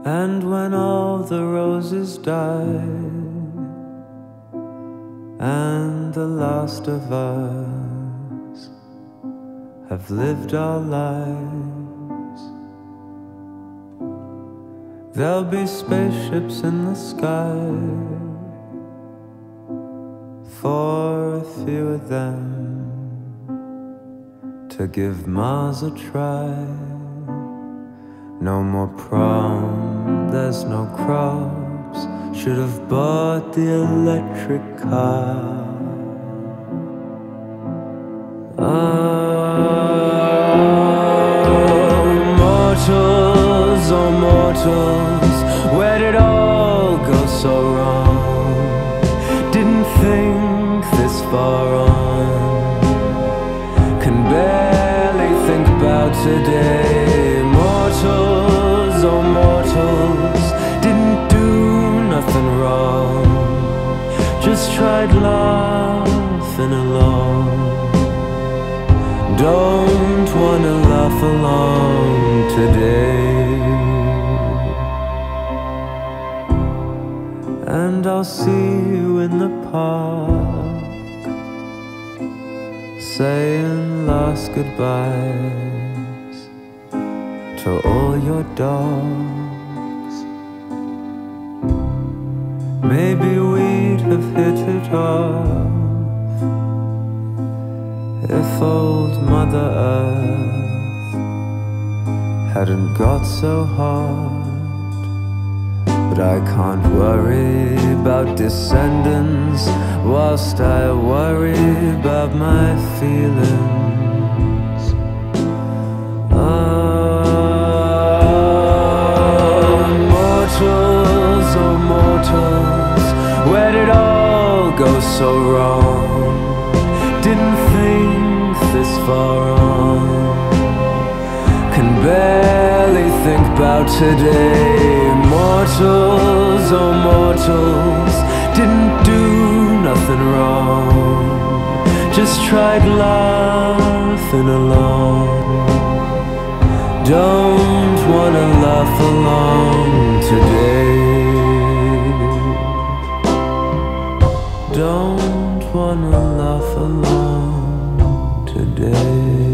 And when all the roses die and the last of us have lived our lives, there'll be spaceships in the sky for a few of them to give Mars a try. No more prom, there's no crops. Should have bought the electric car. Oh mortals, where did all go so wrong? Didn't think this far on. Can barely think about today. Mortals, oh mortals, didn't do nothing wrong. Just tried laughing along. Don't wanna laugh along today. And I'll see you in the park, saying last goodbyes to all your dogs. Maybe we'd have hit it off if old Mother Earth hadn't got so hard. But I can't worry about descendants whilst I worry about my feelings. Mortals, oh mortals, where did all go so wrong? Didn't think this far on. Can barely think about today. Mortals, oh mortals, didn't do nothing wrong. Just tried laughing along. Don't wanna laugh along today. Don't wanna laugh along today.